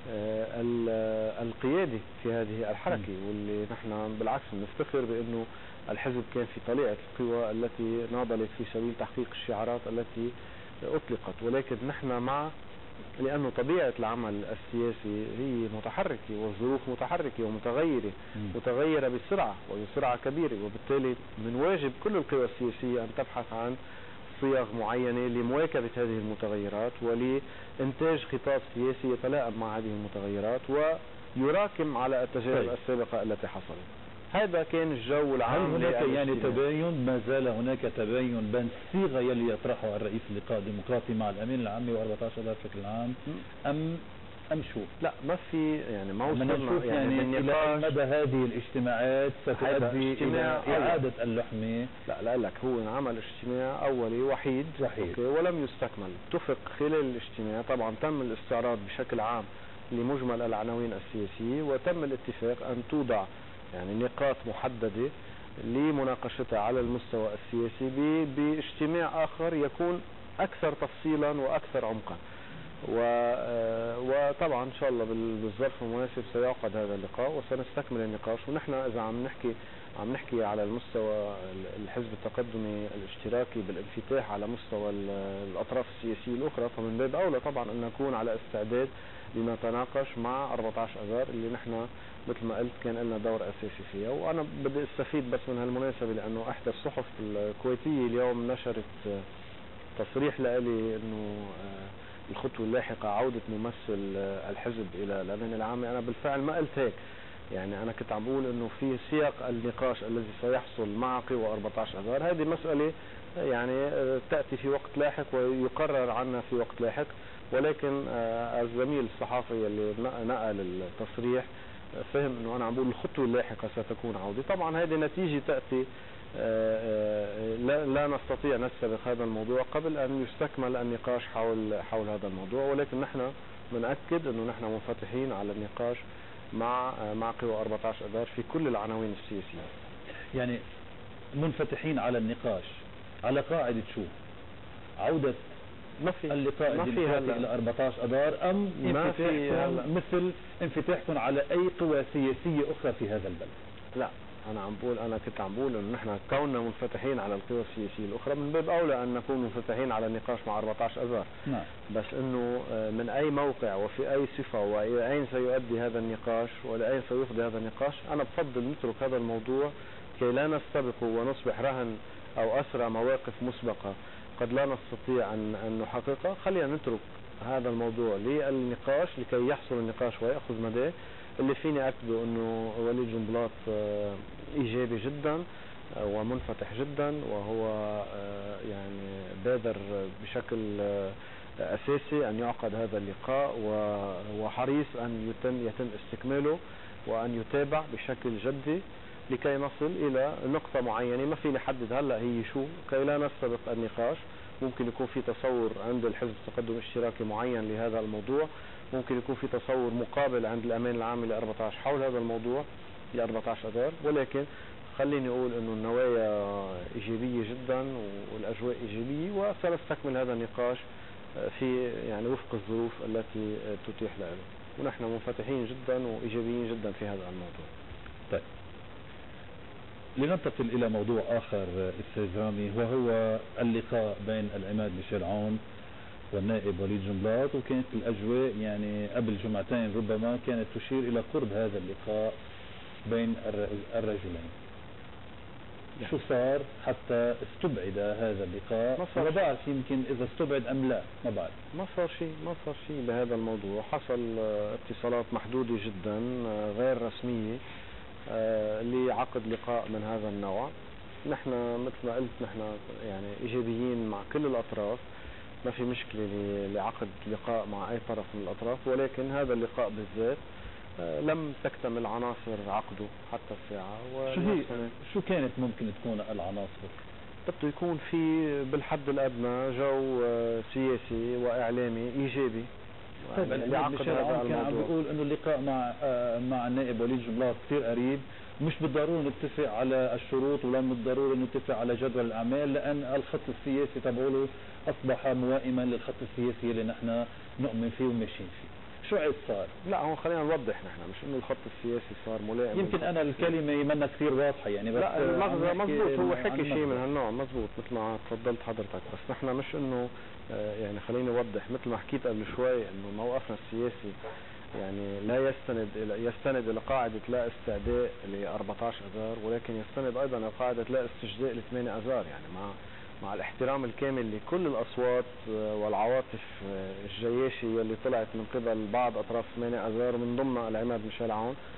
القيادي في هذه الحركة، واللي نحن بالعكس نفتخر بأنه الحزب كان في طليعة القوى التي ناضلت في سبيل تحقيق الشعارات التي أطلقت. ولكن نحن مع لأنه طبيعة العمل السياسي هي متحركة والظروف متحركة ومتغيرة متغيرة بسرعة وبسرعة كبيرة، وبالتالي من واجب كل القوى السياسية أن تبحث عن صيغ معينة لمواكبة هذه المتغيرات ولإنتاج خطاب سياسي يتلائم مع هذه المتغيرات ويراكم على التجارب السابقة التي حصلت. هذا كان الجو العام. هل هناك يعني تباين، ما زال هناك تباين بين الصيغه يلي يطرحها الرئيس اللقاء الديمقراطي مع الامين العامي وأربعة عشر اذار بشكل عام، ام ام شو؟ لا ما في يعني ما وصلنا يعني, يعني الى اي مدى هذه الاجتماعات ستؤدي الى اعاده اللحمه؟ لا لا لك هو انعمل اجتماع اولي وحيد وحيد ولم يستكمل. اتفق خلال الاجتماع، طبعا تم الاستعراض بشكل عام لمجمل العناوين السياسيه، وتم الاتفاق ان توضع يعني نقاط محدده لمناقشتها على المستوى السياسي باجتماع اخر يكون اكثر تفصيلا واكثر عمقا. وطبعا ان شاء الله بالظرف المناسب سيعقد هذا اللقاء وسنستكمل النقاش. ونحن اذا عم نحكي عم نحكي على المستوى الحزب التقدمي الاشتراكي بالانفتاح على مستوى الاطراف السياسيه الاخرى، فمن باب اولى طبعا ان نكون على استعداد لنتناقش مع أربعة عشر اذار اللي نحن مثل ما قلت كان لنا دور اساسي فيها. وانا بدي استفيد بس من هالمناسبه لانه احدى الصحف الكويتيه اليوم نشرت تصريح لي انه الخطوه اللاحقه عوده ممثل الحزب الى الامين العامي. انا بالفعل ما قلت هيك، يعني انا كنت عم بقول انه في سياق النقاش الذي سيحصل مع قوى أربعة عشر اذار هذه مساله يعني تاتي في وقت لاحق ويقرر عنها في وقت لاحق. ولكن الزميل الصحافي اللي نقل التصريح فهم انه انا عم بقول الخطوه اللاحقه ستكون عوده. طبعا هذه نتيجه تاتي لا, لا نستطيع نستبق هذا الموضوع قبل ان يستكمل النقاش حول حول هذا الموضوع. ولكن نحن بنأكد انه نحن منفتحين على النقاش مع مع قوى أربعة عشر اذار في كل العناوين السياسيه. يعني منفتحين على النقاش على قاعده شو؟ عوده ما في اللقاء الديمقراطي الى أربعة عشر اذار ام انفتاحكم مثل انفتاحكم على اي قوى سياسيه اخرى في هذا البلد؟ لا انا عم بقول انا كنت عم بقول انه نحن كوننا منفتحين على القوى السياسيه الاخرى من باب اولى ان نكون منفتحين على النقاش مع أربعة عشر اذار. نعم. بس انه من اي موقع وفي اي صفه والى اين سيؤدي هذا النقاش والى اين سيفضي هذا النقاش، انا بفضل نترك هذا الموضوع كي لا نستبق ونصبح رهن او اسرى مواقف مسبقه قد لا نستطيع ان ان نحققها. خلينا نترك هذا الموضوع للنقاش لكي يحصل النقاش وياخذ مداه. اللي فيني اكده انه وليد جنبلاط ايجابي جدا ومنفتح جدا، وهو يعني بادر بشكل اساسي ان يعقد هذا اللقاء وحريص ان يتم يتم استكماله وان يتابع بشكل جدي لكي نصل الى نقطة معينة ما فيني احدد هلا هي شو كي لا نستبق النقاش. ممكن يكون في تصور عند الحزب التقدم الاشتراكي معين لهذا الموضوع، ممكن يكون في تصور مقابل عند الأمين العام ل أربعة عشر حول هذا الموضوع ل أربعة عشر اذار. ولكن خليني أقول إنه النوايا إيجابية جدا والأجواء إيجابية، وسنستكمل هذا النقاش في يعني وفق الظروف التي تتيح لنا، ونحن منفتحين جدا وإيجابيين جدا في هذا الموضوع. طيب لننتقل إلى موضوع آخر أستاذ رامي، وهو اللقاء بين العماد ميشيل عون والنائب وليد جنبلاط. وكانت الأجواء يعني قبل جمعتين ربما كانت تشير إلى قرب هذا اللقاء بين الرجلين. شو صار حتى استبعد هذا اللقاء؟ ما بعرف يمكن إذا استبعد أم لا، ما بعرف. ما صار شيء ما صار شيء بهذا الموضوع. حصل اتصالات محدودة جدا غير رسمية لعقد لقاء من هذا النوع. نحن مثل ما قلت نحن يعني إيجابيين مع كل الأطراف، ما في مشكلة لعقد لقاء مع أي طرف من الأطراف. ولكن هذا اللقاء بالذات لم تكتمل عناصر عقده حتى الساعة. شو هي شو كانت ممكن تكون العناصر؟ بده يكون في بالحد الأدنى جو سياسي وإعلامي إيجابي. طيب العماد ميشيل عون كان عم بيقول انه اللقاء مع مع النائب وليد جنبلاط كثير قريب، مش بالضروري نتفق على الشروط ولا بالضروري نتفق على جدول الاعمال، لان الخط السياسي تبعوله اصبح موائما للخط السياسي اللي نحن نؤمن فيه وماشيين فيه. شو عيد صار؟ لا هون خلينا نوضح نحن مش انه الخط السياسي صار ملائم. يمكن انا الكلمه منا كثير واضحه يعني، بس لا مضبوط هو حكي شيء من هالنوع مضبوط مثل ما تفضلت حضرتك. بس نحن مش انه يعني خليني اوضح مثل ما حكيت قبل شوي انه موقفنا السياسي يعني لا يستند الى يستند الى قاعده لا استعداء ل أربعة عشر اذار، ولكن يستند ايضا الى قاعده لا استجداء ل ثمانية اذار. يعني مع مع الاحترام الكامل لكل الاصوات والعواطف الجياشي اللي طلعت من قبل بعض اطراف ثمانية اذار من ضمن العماد ميشيل عون،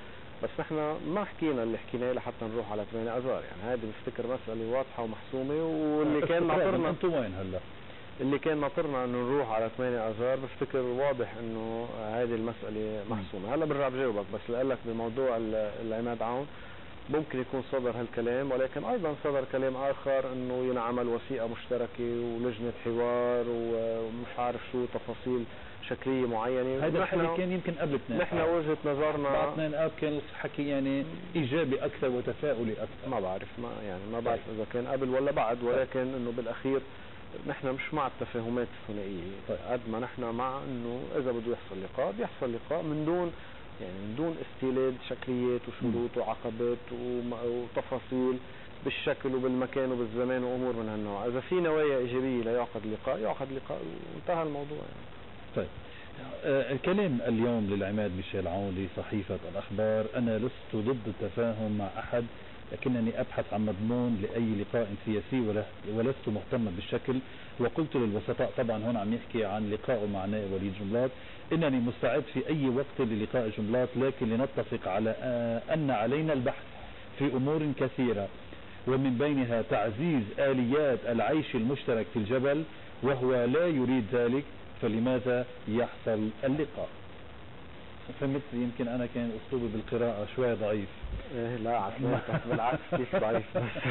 بس نحن ما حكينا اللي حكيناه لحتى نروح على ثمانية اذار، يعني هذه بفتكر مسألة واضحة ومحسومة. واللي كان ناطرنا انتم وين هلا؟ اللي كان ناطرنا انه نروح على ثمانية اذار بفتكر واضح انه هذه المسألة محسومة. هلا برجع بجاوبك، بس لقول لك بموضوع العماد عون ممكن يكون صدر هالكلام، ولكن ايضا صدر كلام اخر انه ينعمل وثيقة مشتركة ولجنة حوار ومش عارف شو تفاصيل شكلية معينة. هذا الحكي كان يمكن قبل اثنين نحن وجهة نظرنا بعد اثنين اب كان الحكي يعني ايجابي اكثر وتفاؤلي اكثر. ما بعرف ما يعني ما بعرف اذا كان قبل ولا بعد، ولكن انه بالاخير نحن مش مع التفاهمات الثنائية. طيب. قد ما نحن مع انه اذا بده يحصل لقاء بيحصل لقاء من دون يعني من دون استيلاد شكليات وشروط وعقبات وتفاصيل بالشكل وبالمكان وبالزمان وامور من هالنوع. اذا في نوايا ايجابيه ليعقد لقاء يعقد لقاء وانتهى الموضوع يعني. طيب آه الكلام اليوم للعماد ميشيل عون لصحيفه الاخبار: انا لست ضد التفاهم مع احد، لكنني ابحث عن مضمون لاي لقاء سياسي ولست مهتما بالشكل. وقلت للوسطاء، طبعا هون عم يحكي عن لقائه مع نائب وليد جنبلاط، انني مستعد في اي وقت للقاء جنبلاط، لكن لنتفق على ان علينا البحث في امور كثيرة، ومن بينها تعزيز اليات العيش المشترك في الجبل، وهو لا يريد ذلك، فلماذا يحصل اللقاء؟ فهمت؟ يمكن انا كان اسلوبي بالقراءة شوي ضعيف. إيه لا عسلامتك، بالعكس كيف ضعيف.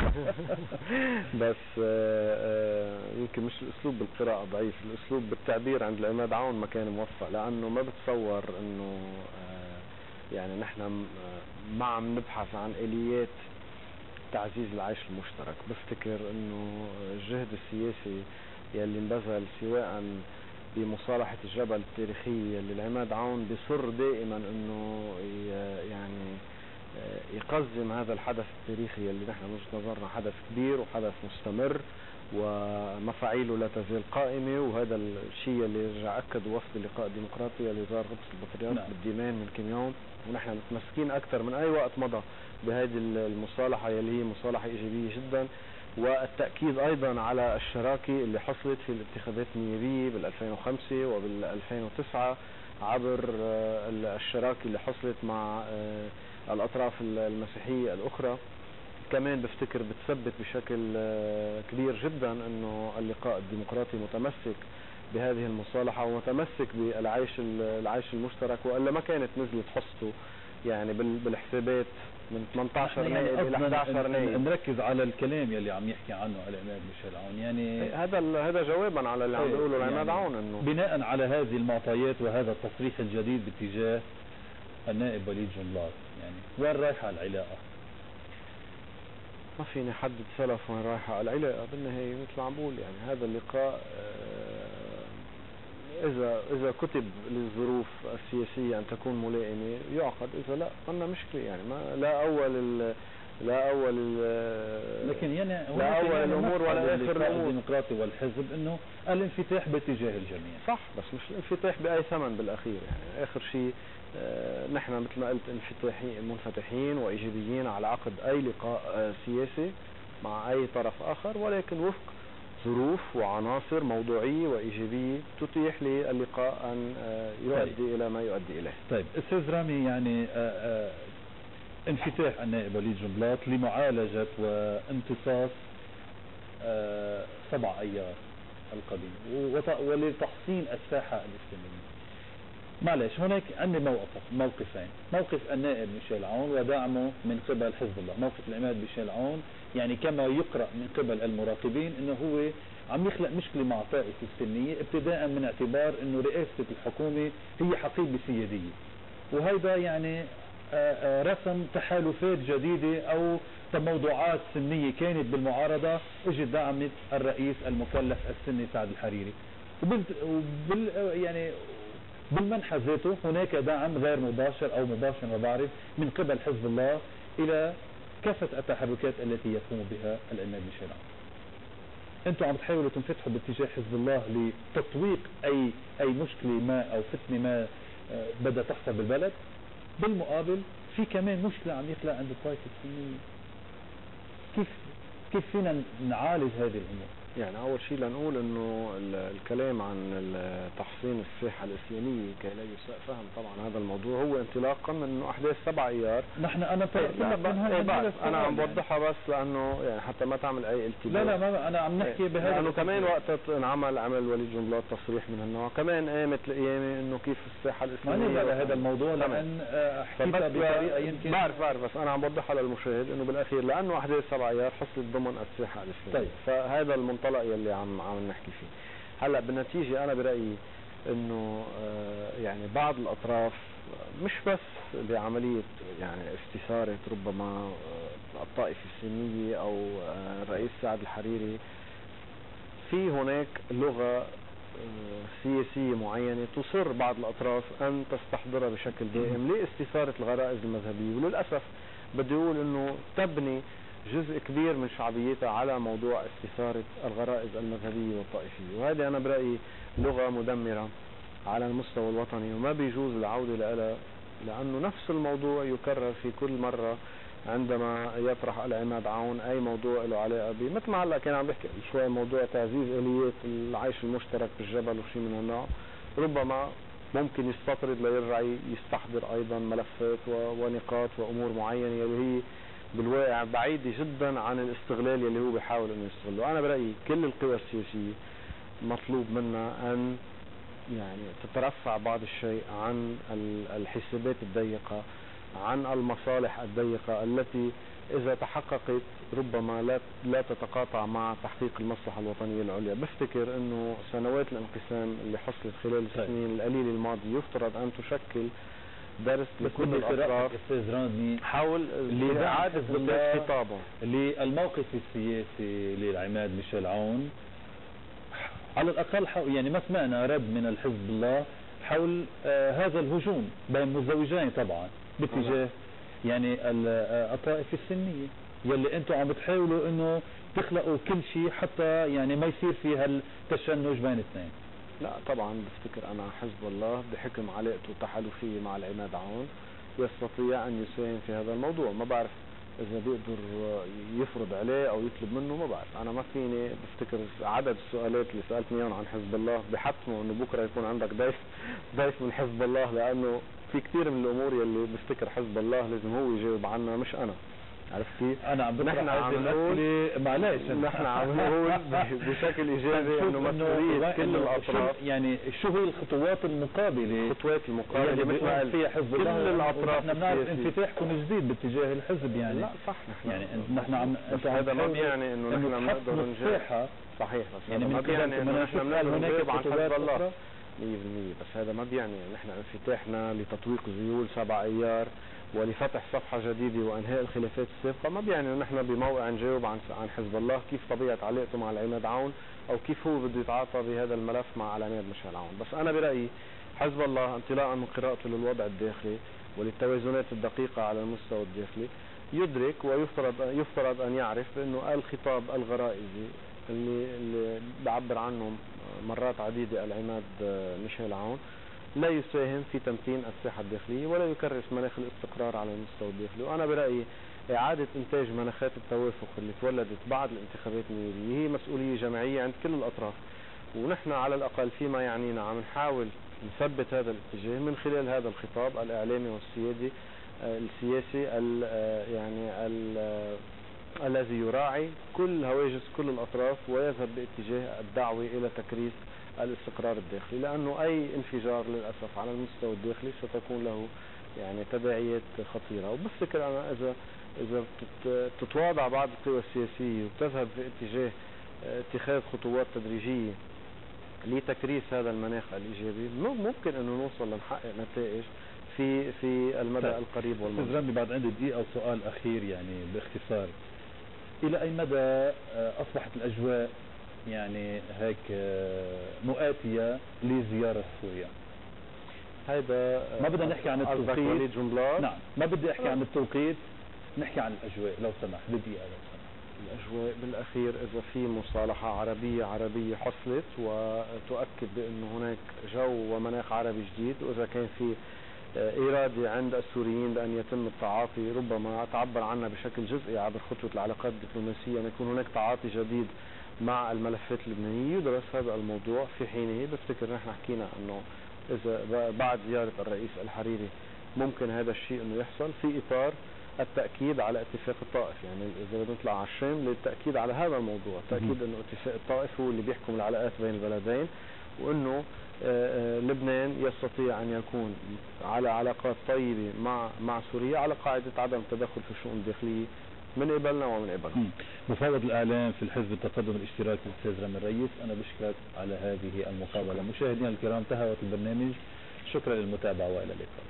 بس آه آه يمكن مش الاسلوب بالقراءة ضعيف، الاسلوب بالتعبير عند العماد عون ما كان موفق، لانه ما بتصور انه آه يعني نحن ما عم نبحث عن اليات تعزيز العيش المشترك. بفتكر انه الجهد السياسي يلي انبذل سواء بمصالحة الجبل التاريخية اللي العماد عون بيصر دائما انه يعني يقزم هذا الحدث التاريخي اللي نحن من وجهة نظرنا حدث كبير وحدث مستمر ومفاعيله لا تزال قائمة. وهذا الشيء اللي رجع أكد وفد اللقاء الديمقراطي اللي زار قدس البطريرك نعم. بالديمان من كم يوم، ونحن متمسكين أكثر من أي وقت مضى بهذه المصالحة اللي هي مصالحة إيجابية جدا. والتأكيد أيضا على الشراكة اللي حصلت في الانتخابات النيابية بال ألفين وخمسة وبال ألفين وتسعة عبر الشراكة اللي حصلت مع الأطراف المسيحية الأخرى. كمان بفتكر بتثبت بشكل كبير جدا أنه اللقاء الديمقراطي متمسك بهذه المصالحة ومتمسك بالعيش العيش المشترك، وإلا ما كانت نزلت حصته يعني بالحسابات من ثمانية عشر نائب الى احد عشر نائب. نركز على الكلام يلي عم يحكي عنه العماد ميشيل عون، يعني هذا هذا جوابا على اللي عم بيقوله العماد عون، انه بناء على هذه المعطيات وهذا التصريح الجديد باتجاه النائب وليد جنبلاط، يعني وين رايحه العلاقه؟ ما فيني حدد سلف وين رايحه العلاقه. بالنهايه مثل ما عم بقول يعني هذا اللقاء إذا إذا كتب للظروف السياسية أن تكون ملائمة يعقد، إذا لا قلنا مشكلة يعني ما لا أول لا أول لكن يعني لا أول الأمور ولا آخر الأمور. الديمقراطي والحزب إنه الانفتاح باتجاه الجميع صح، بس مش الانفتاح بأي ثمن بالأخير يعني. آخر شيء آه نحن مثل ما قلت انفتاحين منفتحين وإيجابيين على عقد أي لقاء آه سياسي مع أي طرف آخر، ولكن وفق ظروف وعناصر موضوعية وإيجابية تتيح للقاء أن يؤدي طيب. إلى ما يؤدي إليه. طيب أستاذ رامي، يعني آآ آآ انفتاح النائب وليد جنبلاط لمعالجة وامتصاص سبع أيار القديم ولتحصين الساحة الإسلامية. معلش هناك عندي موقف موقفين: موقف النائب ميشيل عون ودعمه من قبل حزب الله، موقف العماد ميشيل عون يعني كما يقرأ من قبل المراقبين انه هو عم يخلق مشكلة مع طائفة السنية، ابتداء من اعتبار انه رئاسة الحكومة هي حقيبة سيادية، وهيدا يعني رسم تحالفات جديدة او تموضعات سنية كانت بالمعارضة اجت دعمت الرئيس المكلف السني سعد الحريري، وبال, وبال يعني بالمنحى ذاته هناك دعم غير مباشر او مباشر ما بعرف من قبل حزب الله الى كافة التحركات التي يقوم بها العماد ميشيل عون. انتم عم تحاولوا تنفتحوا باتجاه حزب الله لتطويق اي اي مشكلة ما او فتنة ما بدها تحصل بالبلد، بالمقابل في كمان مشكلة عم يخلق عند الطائفة السنية. كيف كيف فينا نعالج هذه الامور؟ يعني أول شيء لنقول إنه الكلام عن تحصين الساحة الإسلامية كي لا يساء فهم طبعا هذا الموضوع هو انطلاقا من إنه أحداث سبعة أيار. نحن أنا إيه أنا عم بوضحها بس لأنه يعني حتى ما تعمل أي التباس. لا لا ما أنا عم نحكي بهذا لأنه كمان وقت انعمل عمل وليد جنبلاط تصريح من هالنوع كمان قامت القيامة إنه كيف الساحة الإسلامية. ما نرجع لهذا الموضوع لأن حكيتها بطريقة يمكن بعرف بعرف بس أنا عم بوضحها للمشاهد إنه بالأخير لأنه أحداث سبعة أيار حصلت ضمن الساحة الإسلامية. طيب. فهذا المنطلق يلي عم عم نحكي فيه. هلا بالنتيجة أنا برأيي إنه يعني بعض الأطراف مش بس بعملية يعني استثارة ربما الطائفة السنية أو الرئيس سعد الحريري، في هناك لغة سياسية معينة تصر بعض الأطراف أن تستحضرها بشكل دائم لاستثارة الغرائز المذهبية، وللأسف بدي أقول إنه تبني جزء كبير من شعبيتها على موضوع استثارة الغرائز المذهبية والطائفية، وهذه أنا برأيي لغة مدمرة على المستوى الوطني وما بيجوز العودة لها، لأنه نفس الموضوع يكرر في كل مرة عندما يطرح العماد عون أي موضوع له علاقة به، مثل ما هلا كان عم بحكي شوي موضوع تعزيز آليات العيش المشترك بالجبل وشيء من هالنوع، ربما ممكن يستطرد ليرجع يستحضر أيضا ملفات ونقاط وأمور معينة اللي هي بالواقع بعيدة جدا عن الاستغلال اللي هو بيحاول انه يستغله. انا برأيي كل القوى السياسية مطلوب منها ان يعني تترفع بعض الشيء عن الحسابات الضيقة، عن المصالح الضيقة التي اذا تحققت ربما لا لا تتقاطع مع تحقيق المصلحة الوطنية العليا. بفتكر انه سنوات الانقسام اللي حصلت خلال السنين القليلة الماضية يفترض ان تشكل درس لكل الأطراف استاذ رامي حول لإعادة خطابه للموقف السياسي للعماد ميشيل عون، على الأقل يعني ما سمعنا رد من الحزب الله حول آه هذا الهجوم بين مزدوجين طبعا باتجاه يعني الطائفة السنية يلي انتم عم بتحاولوا انه تخلقوا كل شيء حتى يعني ما يصير في هالتشنج بين اثنين. لا طبعا بفتكر انا حزب الله بحكم علاقته التحالفيه مع العماد عون يستطيع ان يساهم في هذا الموضوع، ما بعرف اذا بيقدر يفرض عليه او يطلب منه، ما بعرف. انا ما فيني بفتكر عدد السؤالات اللي سالتني اياهم عن حزب الله بحتموا انه بكره يكون عندك ضيف ضيف من حزب الله، لانه في كثير من الامور يلي بفتكر حزب الله لازم هو يجاوب عنها مش انا. عرفت كيف؟ انا عم نحن عم نقول معلش نحن عم نقول بشكل ايجابي انه مسؤوليه كل الاطراف، يعني شو هي الخطوات المقابله الخطوات المقابله مثل ما فيها حزب الله كل الاطراف. نحن بنعرف انفتاحكم جديد باتجاه الحزب يعني لا صح نحن يعني نحن عم هذا ما بيعني انه نحن بنقدر ننجح صحيح، بس يعني ما بيعني انه نحن بنقدر عن حزب الله مية بالمية، بس هذا ما بيعني نحن انفتاحنا لتطويق ذيول سبع ايار ولفتح صفحة جديدة وانهاء الخلافات السابقة ما بيعني انه نحن بموقع نجاوب عن عن حزب الله كيف طبيعة علاقته مع العماد عون او كيف هو بده يتعاطى بهذا الملف مع العماد ميشيل عون. بس انا برأيي حزب الله انطلاقا من قراءته للوضع الداخلي وللتوازنات الدقيقة على المستوى الداخلي يدرك ويفترض يفترض ان يعرف انه الخطاب الغرائزي اللي, اللي بعبر عنه مرات عديدة العماد ميشيل عون لا يساهم في تمكين الساحة الداخلية ولا يكرس مناخ الاستقرار على المستوى الداخلي. وأنا برأيي إعادة إنتاج مناخات التوافق اللي تولدت بعد الانتخابات النيابية هي مسؤولية جماعية عند كل الأطراف، ونحن على الأقل فيما يعنينا عم نحاول نثبت هذا الاتجاه من خلال هذا الخطاب الإعلامي والسيادي السياسي ال يعني ال الذي يراعي كل هواجس كل الأطراف ويذهب باتجاه الدعوة إلى تكريس الاستقرار الداخلي، لأنه أي انفجار للأسف على المستوى الداخلي ستكون له يعني تداعيات خطيرة. وبفتكر أنا إذا إذا تتواضع بعض القوى السياسية وتذهب في اتجاه اتخاذ خطوات تدريجية لتكريس هذا المناخ الإيجابي ممكن أنه نوصل لنحقق نتائج في في المدى طيب. القريب والمدى. أستاذ رامي بعد عندي دقيقة أو سؤال أخير يعني باختصار، إلى أي مدى أصبحت الأجواء يعني هيك مؤاتية لزيارة سوريا؟ هيدا ما بدنا نحكي عن التوقيت. نعم ما بدي أحكي عن التوقيت، نحكي عن الأجواء لو سمحت بدقيقة لو سمحت. الأجواء بالأخير إذا في مصالحة عربية عربية حصلت وتؤكد بأنه هناك جو ومناخ عربي جديد، وإذا كان في إرادة عند السوريين بأن يتم التعاطي ربما تعبر عنها بشكل جزئي عبر خطوة العلاقات الدبلوماسية، أن يكون هناك تعاطي جديد مع الملفات اللبنانية يدرس هذا الموضوع في حينه. بفتكر نحن حكينا انه اذا بعد زيارة الرئيس الحريري ممكن هذا الشيء انه يحصل في اطار التأكيد على اتفاق الطائف. يعني اذا بدنا نطلع على الشام للتأكيد على هذا الموضوع، التأكيد انه اتفاق الطائف هو اللي بيحكم العلاقات بين البلدين، وانه لبنان يستطيع ان يكون على علاقات طيبة مع مع سوريا على قاعدة عدم التدخل في الشؤون الداخلية من قبلنا ومن قبلهم. مفوض الإعلام في الحزب التقدم الاشتراكي الأستاذ رامي الرئيس، أنا بشكرك على هذه المقابلة. مشاهدينا الكرام، انتهى وقت البرنامج، شكرا للمتابعة وإلى اللقاء.